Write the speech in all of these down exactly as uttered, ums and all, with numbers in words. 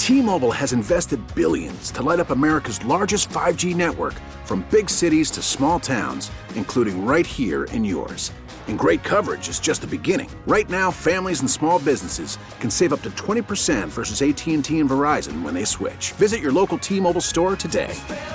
T-Mobile has invested billions to light up America's largest five G network, from big cities to small towns, including right here in yours. And great coverage is just the beginning. Right now, families and small businesses can save up to twenty percent versus A T and T and Verizon when they switch. Visit your local T-Mobile store today.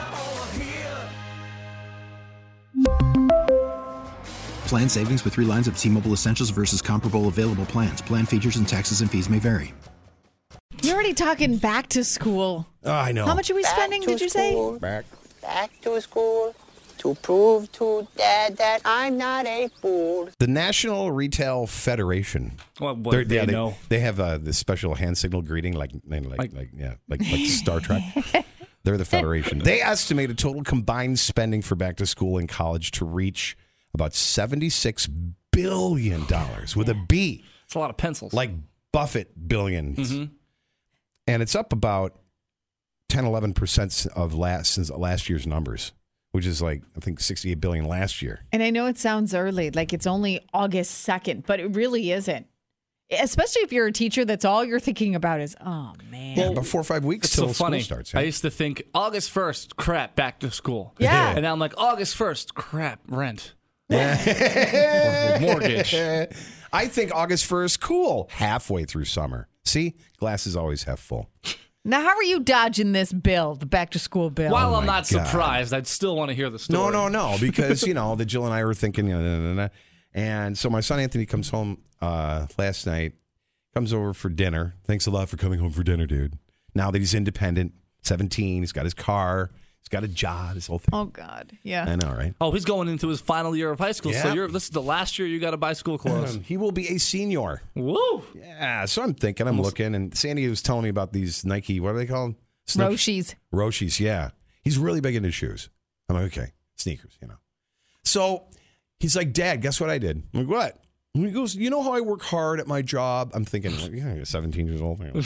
Plan savings with three lines of T-Mobile Essentials versus comparable available plans. Plan features and taxes and fees may vary. You're already talking back to school. Oh, I know. How much are we Back spending, to did you school. say? Back. Back to school to prove to Dad that I'm not a fool. The National Retail Federation. Well, what They're- they yeah, they, know. they have uh, this special hand signal greeting, like like like, like yeah, like like Star Trek. They're the Federation. They estimate a total combined spending for back to school and college to reach about seventy-six billion dollars with a B. It's a lot of pencils. Like Buffett billions. Mm-hmm. And it's up about ten, eleven percent of last since last year's numbers, which is like, I think, sixty-eight billion dollars last year. And I know it sounds early, like it's only August second, but it really isn't. Especially if you're a teacher, that's all you're thinking about is, oh, man. Yeah, about four or five weeks It's till so school funny. starts. I Yeah. used to think August first, crap, back to school. Yeah. And now I'm like, August first, crap, rent. Or mortgage. I think August first, cool, halfway through summer. See, glass is always half full. Now, how are you dodging this bill, the back to school bill? While Oh I'm my not God. surprised, I'd still want to hear the No, story. no, no, because, you know, the Jill and I were thinking, you know, nah, nah, nah. And so my son Anthony comes home uh, last night, comes over for dinner. Thanks a lot for coming home for dinner, dude. Now that he's independent, seventeen, he's got his car, he's got a job, his whole thing. Oh, God. Yeah. I know, right? Oh, he's going into his final year of high school, so Yeah. you're this is the last year you got to buy school clothes. Um, he will be a senior. Woo! Yeah, so I'm thinking, I'm looking, and Sandy was telling me about these Nike, what are they called? Sneak- Roshis. Roshis, yeah. He's really big into shoes. I'm like, okay, sneakers, you know. So he's like, Dad, guess what I did? I'm like, what? And he goes, you know how I work hard at my job? I'm thinking, like, yeah, you're seventeen years old. I'm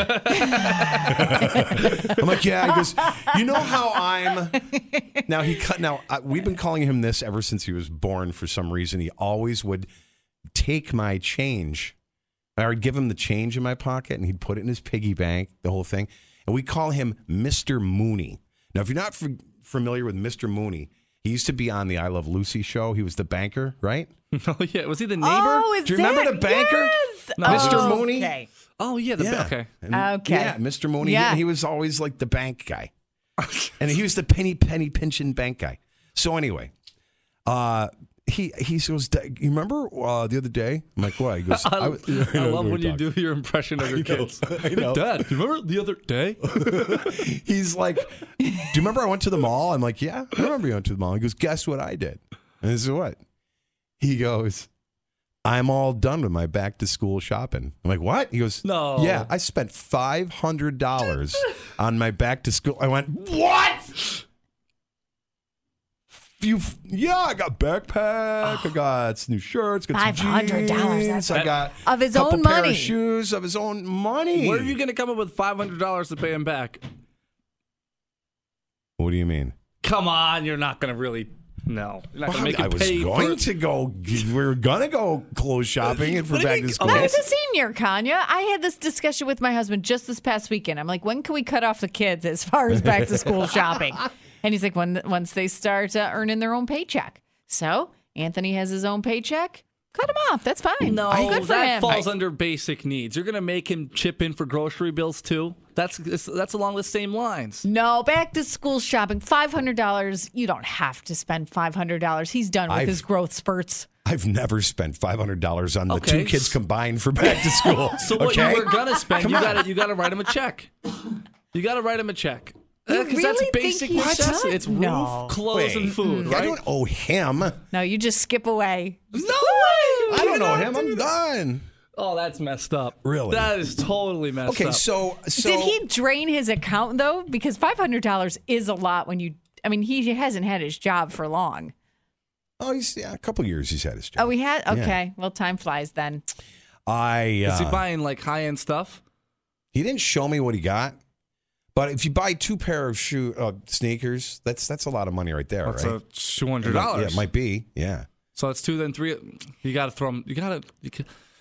like, yeah. He goes, you know how I'm. Now he cut. Now uh, we've been calling him this ever since he was born. For some reason, he always would take my change. I would give him the change in my pocket, and he'd put it in his piggy bank. The whole thing, and we call him Mister Mooney. Now, if you're not f- familiar with Mister Mooney, he used to be on the I Love Lucy show. He was the banker, right? Oh, yeah. Was he the neighbor? Oh, is Do you remember that- the banker? Yes. No. Mister Oh, Mooney? Okay. Oh, yeah. The Yeah. okay. And- Okay. Yeah, Mister Mooney. Yeah. He, he was always like the bank guy. And he was the penny, penny pinching bank guy. So anyway, uh, he he goes, you remember uh, the other day? I'm like, what? He goes, I, I, was- I know, love we were when you talking. do your impression of your kids. I know. Dad, do you remember the other day? He's like, do you remember I went to the mall? I'm like, yeah, I remember you went to the mall. He goes, guess what I did? And this is what? He goes, I'm all done with my back to school shopping. I'm like, what? He goes, No. yeah, I spent five hundred dollars on my back to school. I went, what? You, yeah, I got backpack. I got some new shirts. Got some five hundred dollars, jeans. that's I got Of his a couple own pair money. of shoes of his own money. Where are you going to come up with five hundred dollars to pay him back? What do you mean? Come on, you're not going to really. No. You're not Well, going to make I him was pay going for to go. We were gonna go clothes shopping and for What do you back to mean? school. Now, as a senior, Kanya, I had this discussion with my husband just this past weekend. I'm like, when can we cut off the kids as far as back to school shopping? And he's like, when once they start uh, earning their own paycheck. So Anthony has his own paycheck. Cut him off. That's fine. No, Good for that him. falls under basic needs. You're going to make him chip in for grocery bills too. That's that's along the same lines. No, back to school shopping. five hundred dollars. You don't have to spend five hundred dollars. He's done with I've- his growth spurts. I've never spent five hundred dollars on the Okay. two kids combined for back to school. So what okay? you were gonna spend, you got to you got to write him a check. You got to write him a check. You Because that's really think basic he necessity. should? It's roof, No. clothes, Wait, and food, I right? don't owe him. No, you just skip away. No way! I don't know him. I'm done. Oh, that's messed up. Really? That is totally messed Okay, up. so so Did he drain his account though? Because five hundred dollars is a lot when you. I mean, he hasn't had his job for long. Oh, he's yeah, a couple years he's had his job. Oh, he had. Okay, well, time flies then. I uh, Is he buying like high end stuff? he didn't show me what he got. But if you buy two pair of shoe uh, sneakers, that's that's a lot of money right there, That's right? a two hundred Yeah, dollars. it might be. Yeah. So it's two, then three. You got to throw them. You got to. You ca-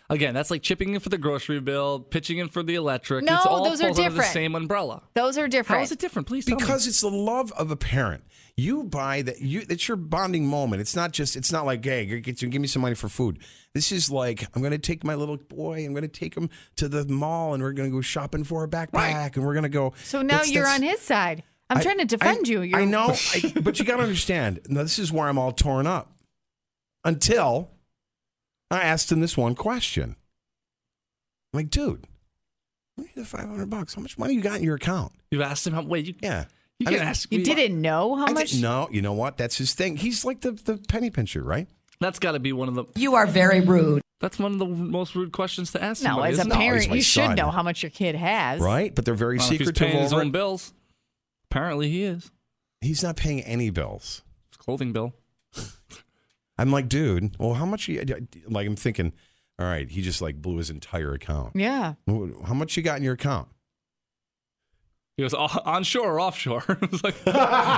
Again, that's like chipping in for the grocery bill, pitching in for the electric. No, it's all those are falls under the different. same umbrella. Those are different. How is it different? Please tell me. Because it's the love of a parent. You buy that. You it's your bonding moment. It's not just. It's not like, hey, get you, give me some money for food. This is like, I'm going to take my little boy. I'm going to take him to the mall, and we're going to go shopping for a backpack, right. and we're going to go. So now that's, you're that's, on his side. I'm I, trying to defend I, you. You're, I know, I, but you got to understand. Now, this is where I'm all torn up. Until I asked him this one question. I'm like, dude, give me the five hundred bucks. How much money you got in your account? You've asked him how. Wait, you Yeah. You I can mean, ask You me. didn't know how I much? didn't know. You know what? That's his thing. He's like the, the penny pincher, right? That's got to be one of the. You are very rude. That's one of the most rude questions to ask. No, somebody, as a isn't it? parent, he's my you should son. know how much your kid has. Right? But they're very I don't know if he's secretive paying his over own it. bills. Apparently, he is. He's not paying any bills. His clothing bill. I'm like, dude, well, how much you, like, I'm thinking, all right, he just like blew his entire account. Yeah. How much you got in your account? He goes, "Oh, onshore or offshore?" It was like,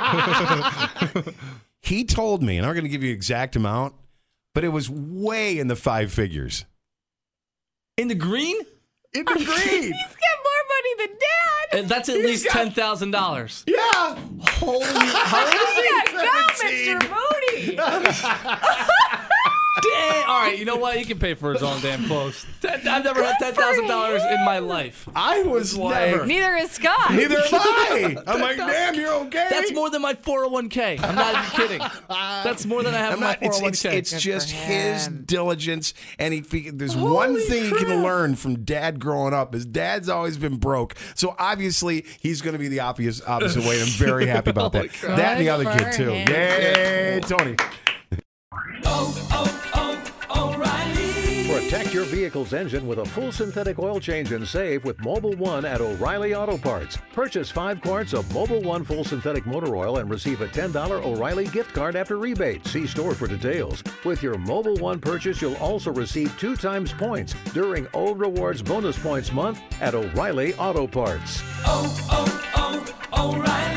He told me, and I'm going to give you the exact amount, but it was way in the five figures. in the green? In the green. He's got more money than Dad. And that's at least ten thousand dollars. Yeah. Holy, how is Yeah, go, Mister Moody. Dang. All right, you know what? He can pay for his own damn clothes. Ten, I've never had ten thousand dollars in my life. I was like, Never. Neither is Scott. neither am I. I'm like, damn, you're okay. That's more than my four oh one k. I'm not even kidding. That's more than I have I'm in my not, it's, four oh one it's, k. it's just for his him. diligence, and he. There's one thing he can learn from Dad growing up. His dad's always been broke, so obviously he's going to be the opposite opposite way. And I'm very happy about that. Oh, That and the other Good kid for too. him. Yay, Tony! Protect your vehicle's engine with a full synthetic oil change and save with Mobil one at O'Reilly Auto Parts. Purchase five quarts of Mobil one full synthetic motor oil and receive a ten dollars O'Reilly gift card after rebate. See store for details. With your Mobil one purchase, you'll also receive two times points during O Rewards Bonus Points Month at O'Reilly Auto Parts. Oh, oh, oh, O'Reilly.